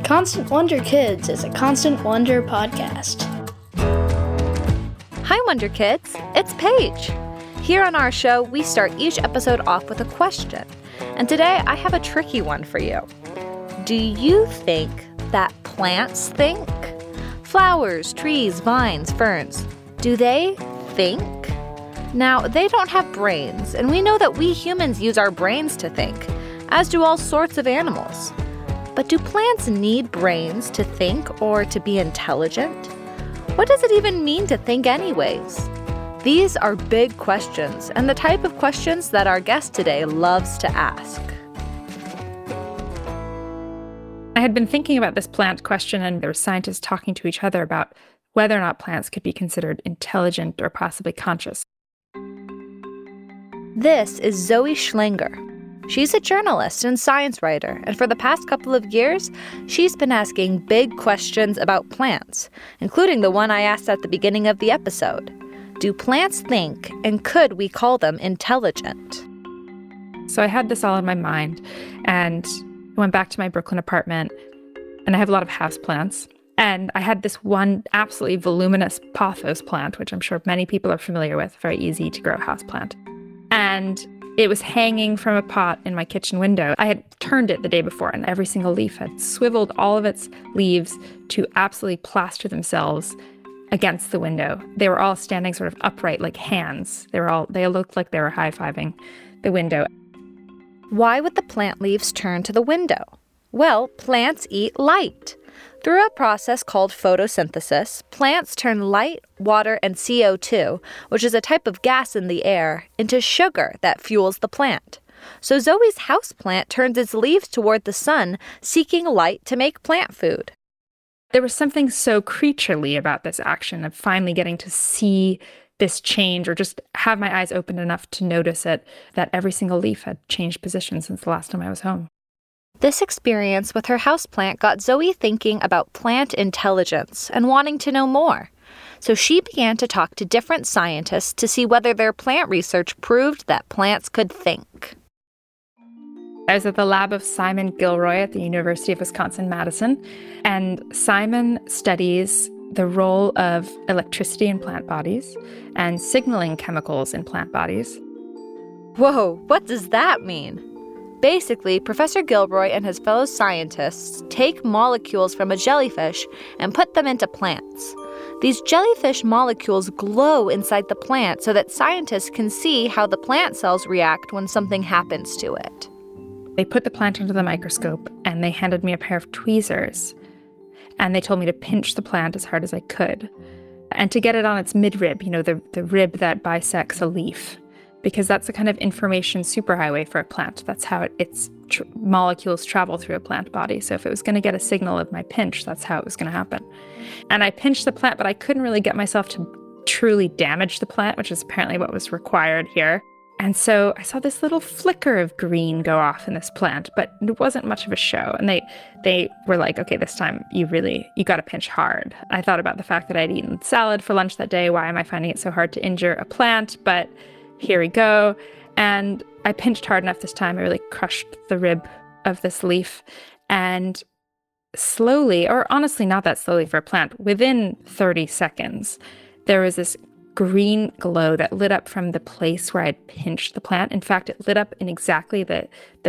Constant Wonder Kids is a Constant Wonder podcast. Hi, Wonder Kids. It's Paige. Here on our show, we start each episode off with a question. And today, I have a tricky one for you. Do you think that plants think? Flowers, trees, vines, ferns, do they think? Now, they don't have brains, and we know that we humans use our brains to think, as do all sorts of animals. But do plants need brains to think or to be intelligent? What does it even mean to think anyways? These are big questions, and the type of questions that our guest today loves to ask. I had been thinking about this plant question, and there were scientists talking to each other about whether or not plants could be considered intelligent or possibly conscious. This is Zoe Schlanger. She's a journalist and science writer, and for the past couple of years, she's been asking big questions about plants, including the one I asked at the beginning of the episode. Do plants think, and could we call them intelligent? So I had this all in my mind, and I went back to my Brooklyn apartment, and I have a lot of houseplants. And I had this one absolutely voluminous pothos plant, which I'm sure many people are familiar with, very easy to grow houseplant. And it was hanging from a pot in my kitchen window. I had turned it the day before, and every single leaf had swiveled all of its leaves to absolutely plaster themselves against the window. They were all standing sort of upright like hands. They looked like they were high-fiving the window. Why would the plant leaves turn to the window? Well, plants eat light. Through a process called photosynthesis, plants turn light, water, and CO2, which is a type of gas in the air, into sugar that fuels the plant. So Zoe's houseplant turns its leaves toward the sun, seeking light to make plant food. There was something so creaturely about this action of finally getting to see this change, or just have my eyes open enough to notice it, that every single leaf had changed position since the last time I was home. This experience with her houseplant got Zoe thinking about plant intelligence and wanting to know more. So she began to talk to different scientists to see whether their plant research proved that plants could think. I was at the lab of Simon Gilroy at the University of Wisconsin-Madison, and Simon studies the role of electricity in plant bodies and signaling chemicals in plant bodies. Whoa, what does that mean? Basically, Professor Gilroy and his fellow scientists take molecules from a jellyfish and put them into plants. These jellyfish molecules glow inside the plant so that scientists can see how the plant cells react when something happens to it. They put the plant under the microscope, and they handed me a pair of tweezers. And they told me to pinch the plant as hard as I could, and to get it on its midrib, the rib that bisects a leaf, because that's a kind of information superhighway for a plant. That's how its molecules travel through a plant body. So if it was going to get a signal of my pinch, that's how it was going to happen. And I pinched the plant, but I couldn't really get myself to truly damage the plant, which is apparently what was required here. And so I saw this little flicker of green go off in this plant, but it wasn't much of a show. And they were like, okay, this time you got to pinch hard. I thought about the fact that I'd eaten salad for lunch that day. Why am I finding it so hard to injure a plant? But here we go. And I pinched hard enough this time. I really crushed the rib of this leaf. And slowly, or honestly not that slowly for a plant, within 30 seconds, there was this green glow that lit up from the place where I'd pinched the plant. In fact, it lit up in exactly the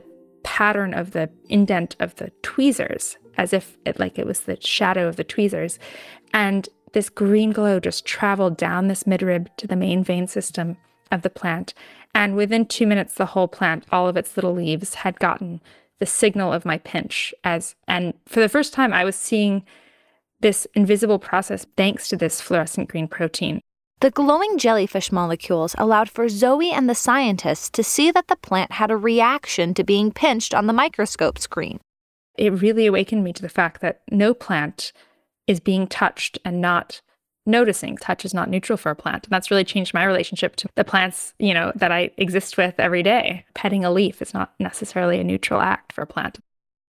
pattern of the indent of the tweezers, as if it was the shadow of the tweezers. And this green glow just traveled down this midrib to the main vein system of the plant. And within 2 minutes, the whole plant, all of its little leaves, had gotten the signal of my pinch. And for the first time, I was seeing this invisible process thanks to this fluorescent green protein. The glowing jellyfish molecules allowed for Zoe and the scientists to see that the plant had a reaction to being pinched on the microscope screen. It really awakened me to the fact that no plant is being touched and not noticing. Touch is not neutral for a plant. And that's really changed my relationship to the plants, that I exist with every day. Petting a leaf is not necessarily a neutral act for a plant.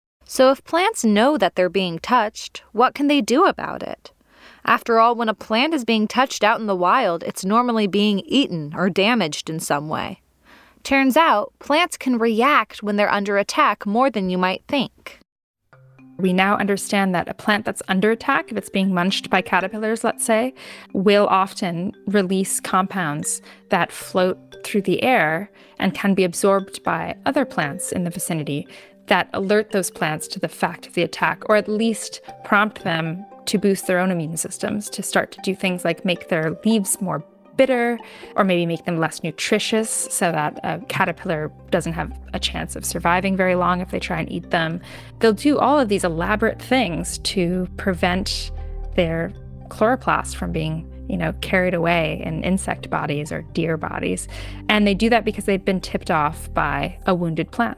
So if plants know that they're being touched, what can they do about it? After all, when a plant is being touched out in the wild, it's normally being eaten or damaged in some way. Turns out, plants can react when they're under attack more than you might think. We now understand that a plant that's under attack, if it's being munched by caterpillars, let's say, will often release compounds that float through the air and can be absorbed by other plants in the vicinity that alert those plants to the fact of the attack, or at least prompt them to boost their own immune systems, to start to do things like make their leaves more bitter, or maybe make them less nutritious so that a caterpillar doesn't have a chance of surviving very long if they try and eat them. They'll do all of these elaborate things to prevent their chloroplast from being, carried away in insect bodies or deer bodies. And they do that because they've been tipped off by a wounded plant.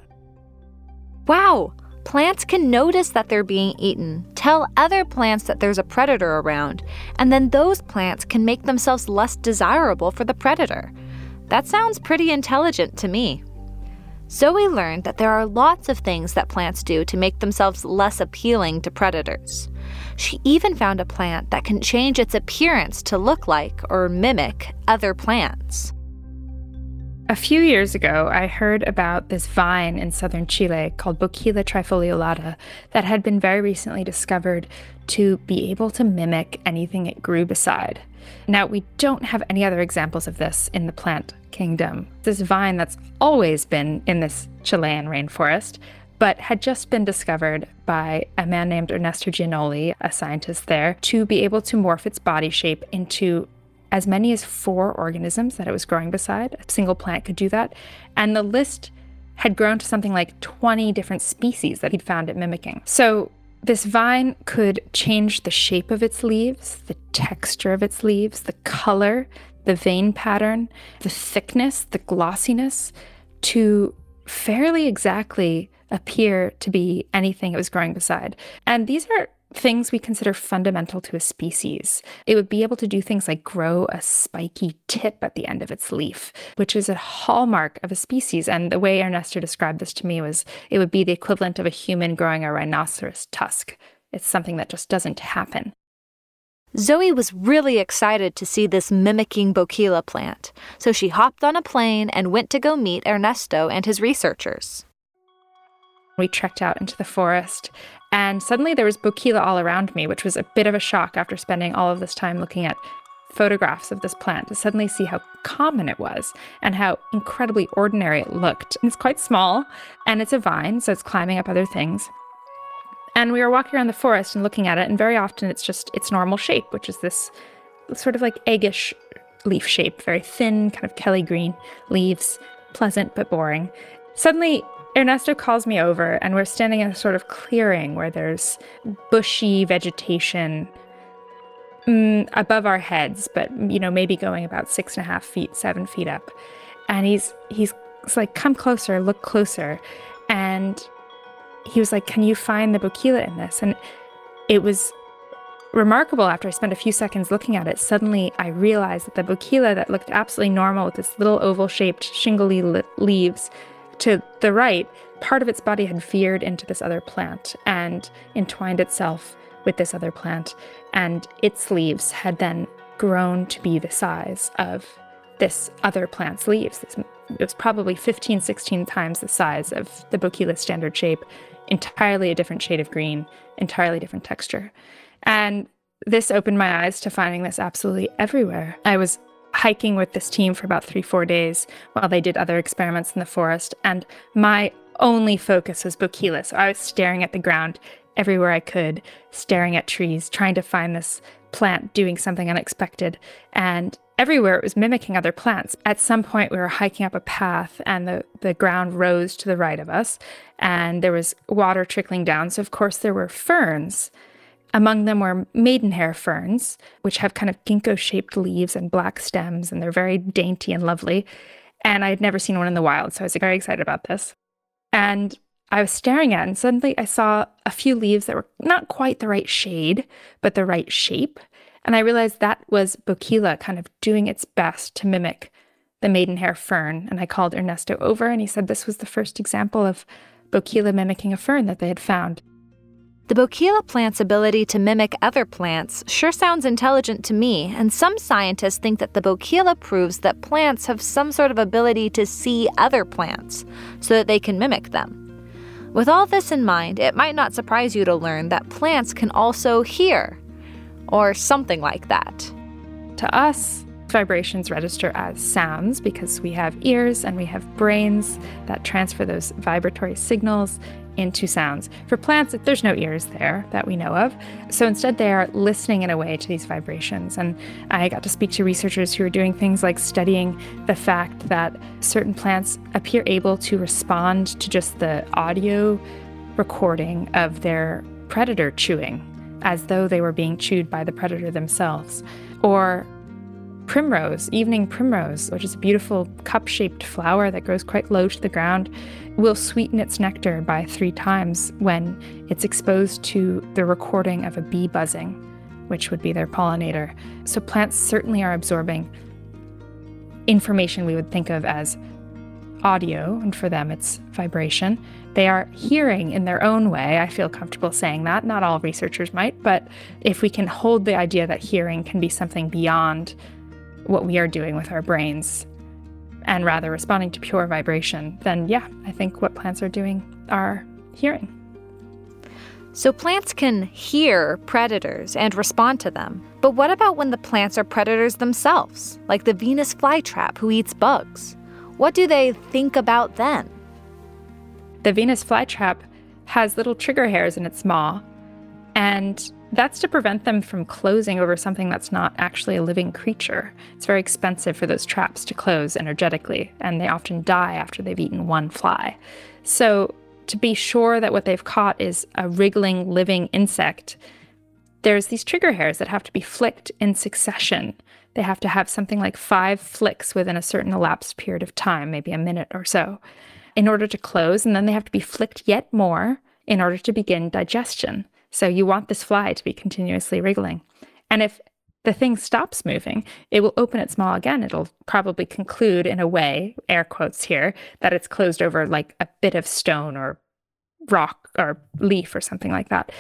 Wow! Plants can notice that they're being eaten, tell other plants that there's a predator around, and then those plants can make themselves less desirable for the predator. That sounds pretty intelligent to me. Zoe learned that there are lots of things that plants do to make themselves less appealing to predators. She even found a plant that can change its appearance to look like or mimic other plants. A few years ago, I heard about this vine in southern Chile called Bouquilla trifoliolata that had been very recently discovered to be able to mimic anything it grew beside. Now, we don't have any other examples of this in the plant kingdom. This vine that's always been in this Chilean rainforest, but had just been discovered by a man named Ernesto Giannoli, a scientist there, to be able to morph its body shape into as many as 4 organisms that it was growing beside. A single plant could do that. And the list had grown to something like 20 different species that he'd found it mimicking. So this vine could change the shape of its leaves, the texture of its leaves, the color, the vein pattern, the thickness, the glossiness, to fairly exactly appear to be anything it was growing beside. And these are things we consider fundamental to a species. It would be able to do things like grow a spiky tip at the end of its leaf, which is a hallmark of a species. And the way Ernesto described this to me was it would be the equivalent of a human growing a rhinoceros tusk. It's something that just doesn't happen. Zoe was really excited to see this mimicking Bouquilla plant, so she hopped on a plane and went to go meet Ernesto and his researchers. We trekked out into the forest, and suddenly there was Bouquilla all around me, which was a bit of a shock after spending all of this time looking at photographs of this plant, to suddenly see how common it was and how incredibly ordinary it looked. And it's quite small, and it's a vine, so it's climbing up other things. And we were walking around the forest and looking at it, and very often it's just its normal shape, which is this sort of like eggish leaf shape, very thin, kind of Kelly green leaves, pleasant but boring. Suddenly, Ernesto calls me over, and we're standing in a sort of clearing where there's bushy vegetation above our heads, but, maybe going about 6.5 feet, 7 feet up. And he's like, come closer, look closer. And he was like, can you find the Bouquilla in this? And it was remarkable. After I spent a few seconds looking at it, suddenly I realized that the Bouquilla that looked absolutely normal with this little oval-shaped shingly leaves to the right, part of its body had veered into this other plant and entwined itself with this other plant, and its leaves had then grown to be the size of this other plant's leaves. It was probably 15, 16 times the size of the Bouquilla standard shape, entirely a different shade of green, entirely different texture. And this opened my eyes to finding this absolutely everywhere. I was hiking with this team for about 3-4 days while they did other experiments in the forest, and my only focus was Bouquilla. So I was staring at the ground everywhere I could, staring at trees, trying to find this plant doing something unexpected. And everywhere it was mimicking other plants. At some point we were hiking up a path, and the ground rose to the right of us, and there was water trickling down. So of course there were ferns. Among them were maidenhair ferns, which have kind of ginkgo-shaped leaves and black stems, and they're very dainty and lovely. And I had never seen one in the wild, so I was very excited about this. And I was staring at it, and suddenly I saw a few leaves that were not quite the right shade, but the right shape. And I realized that was Bouquilla kind of doing its best to mimic the maidenhair fern. And I called Ernesto over, and he said this was the first example of Bouquilla mimicking a fern that they had found. The Bouquilla plant's ability to mimic other plants sure sounds intelligent to me, and some scientists think that the Bouquilla proves that plants have some sort of ability to see other plants so that they can mimic them. With all this in mind, it might not surprise you to learn that plants can also hear, or something like that. To us, vibrations register as sounds because we have ears and we have brains that transfer those vibratory signals into sounds. For plants, there's no ears there that we know of. So instead, they are listening in a way to these vibrations. And I got to speak to researchers who are doing things like studying the fact that certain plants appear able to respond to just the audio recording of their predator chewing, as though they were being chewed by the predator themselves. Or primrose, evening primrose, which is a beautiful cup-shaped flower that grows quite low to the ground, will sweeten its nectar by 3 times when it's exposed to the recording of a bee buzzing, which would be their pollinator. So plants certainly are absorbing information we would think of as audio, and for them it's vibration. They are hearing in their own way. I feel comfortable saying that. Not all researchers might, but if we can hold the idea that hearing can be something beyond what we are doing with our brains, and rather responding to pure vibration, then yeah, I think what plants are doing are hearing. So plants can hear predators and respond to them. But what about when the plants are predators themselves, like the Venus flytrap who eats bugs? What do they think about then? The Venus flytrap has little trigger hairs in its maw, and that's to prevent them from closing over something that's not actually a living creature. It's very expensive for those traps to close energetically, and they often die after they've eaten one fly. So to be sure that what they've caught is a wriggling, living insect, there's these trigger hairs that have to be flicked in succession. They have to have something like 5 flicks within a certain elapsed period of time, maybe a minute or so, in order to close, and then they have to be flicked yet more in order to begin digestion. So you want this fly to be continuously wriggling. And if the thing stops moving, it will open its maw again. It'll probably conclude in a way, air quotes here, that it's closed over like a bit of stone or rock or leaf or something like that.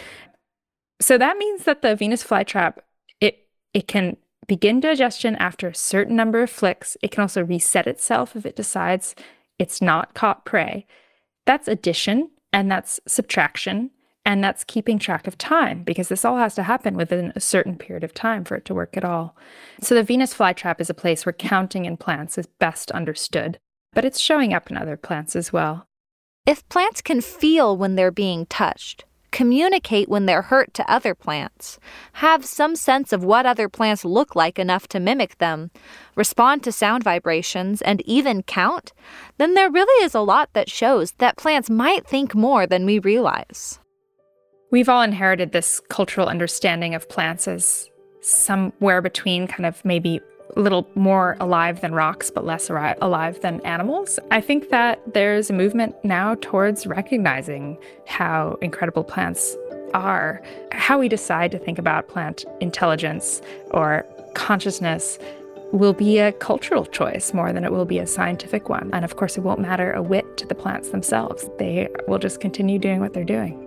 So that means that the Venus flytrap, it can begin digestion after a certain number of flicks. It can also reset itself if it decides it's not caught prey. That's addition, and that's subtraction. And that's keeping track of time, because this all has to happen within a certain period of time for it to work at all. So the Venus flytrap is a place where counting in plants is best understood, but it's showing up in other plants as well. If plants can feel when they're being touched, communicate when they're hurt to other plants, have some sense of what other plants look like enough to mimic them, respond to sound vibrations, and even count, then there really is a lot that shows that plants might think more than we realize. We've all inherited this cultural understanding of plants as somewhere between kind of maybe a little more alive than rocks, but less alive than animals. I think that there's a movement now towards recognizing how incredible plants are. How we decide to think about plant intelligence or consciousness will be a cultural choice more than it will be a scientific one. And of course, it won't matter a whit to the plants themselves. They will just continue doing what they're doing.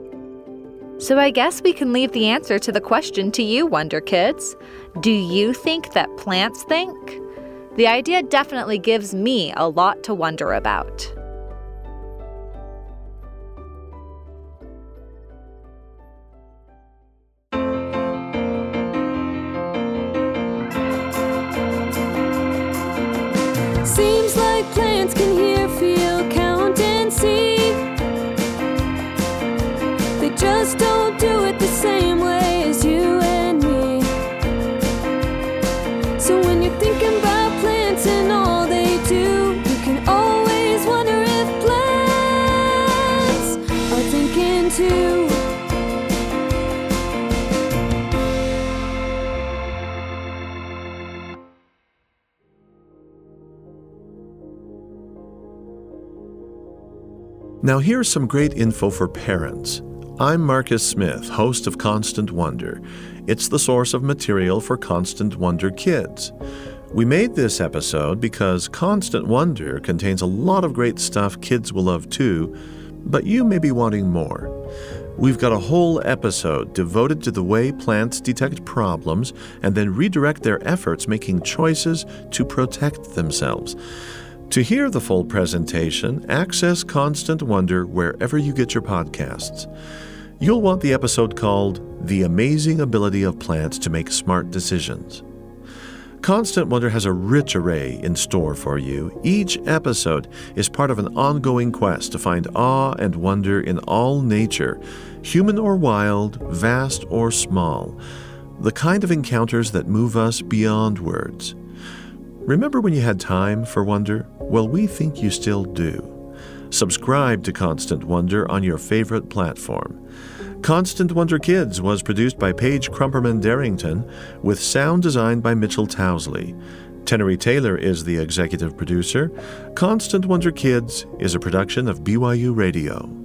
So I guess we can leave the answer to the question to you, Wonder Kids. Do you think that plants think? The idea definitely gives me a lot to wonder about. Seems like plants can hear, feel, count, and see. They just don't do it the same way as you and me. So when you're thinking about plants and all they do, you can always wonder if plants are thinking too. Now here's some great info for parents. I'm Marcus Smith, host of Constant Wonder. It's the source of material for Constant Wonder Kids. We made this episode because Constant Wonder contains a lot of great stuff kids will love too, but you may be wanting more. We've got a whole episode devoted to the way plants detect problems and then redirect their efforts making choices to protect themselves. To hear the full presentation, access Constant Wonder wherever you get your podcasts. You'll want the episode called The Amazing Ability of Plants to Make Smart Decisions. Constant Wonder has a rich array in store for you. Each episode is part of an ongoing quest to find awe and wonder in all nature, human or wild, vast or small, the kind of encounters that move us beyond words. Remember when you had time for wonder? Well, we think you still do. Subscribe to Constant Wonder on your favorite platform. Constant Wonder Kids was produced by Paige Crumperman Darrington with sound designed by Mitchell Towsley. Tenery Taylor is the executive producer. Constant Wonder Kids is a production of BYU Radio.